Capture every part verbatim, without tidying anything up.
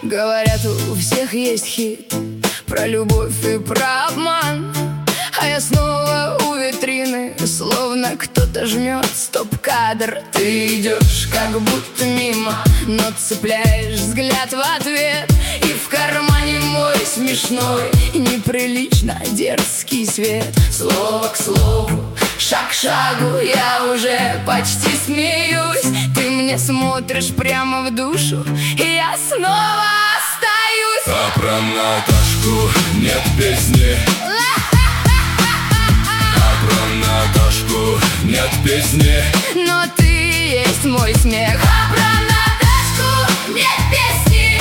Говорят, у всех есть хит про любовь и про обман, а я снова у витрины, словно кто-то жмет стоп-кадр. Ты идешь как будто мимо, но цепляешь взгляд в ответ, и в кармане мой смешной, неприлично дерзкий свет. Слово к слову, шаг к шагу, я уже почти смеюсь. Ты мне смотришь прямо в душу, и я снова остаюсь. А про Наташку нет песни, а про Наташку нет песни, но ты есть мой смех. А про Наташку нет песни,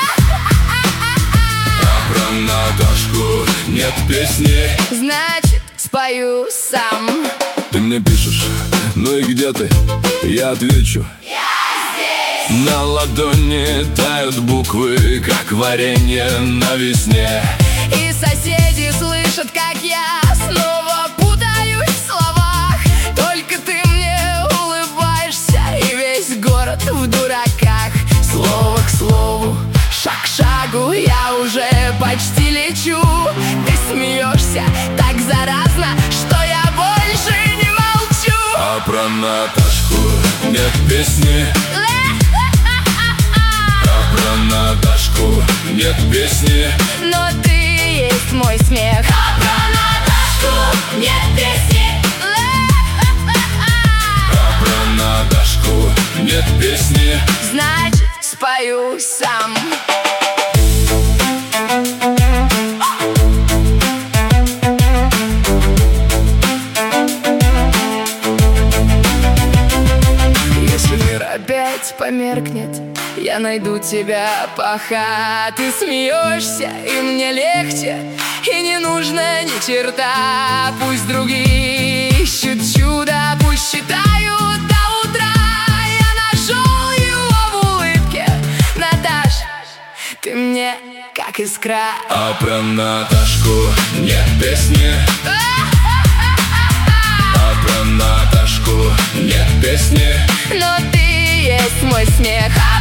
а про Наташку нет песни, значит, спою сам. Ты мне пишешь, ну и где ты? Я отвечу: я здесь. На ладони тают буквы, как варенье на весне. И соседи слышат, как я снова путаюсь в словах. Только ты мне улыбаешься, и весь город в дураках. Слово к слову, шаг к шагу, я уже почти лечу. Ты смеешься так заразно, что я больше не молчу. А про Наташку нет песни, а про Наташку нет песни, но ты есть мой смех. А про Наташку нет песни, а про Наташку нет песни, значит, спою сам. Если мир опять померкнет, я найду тебя, пока ты смеешься, и мне легче, и не нужно ни черта. Пусть другие ищут чудо, пусть считают до утра. Я нашел его в улыбке, Наташ, ты мне как искра. а про Наташку нет песни, а про Наташку нет песни, но ты есть мой смех.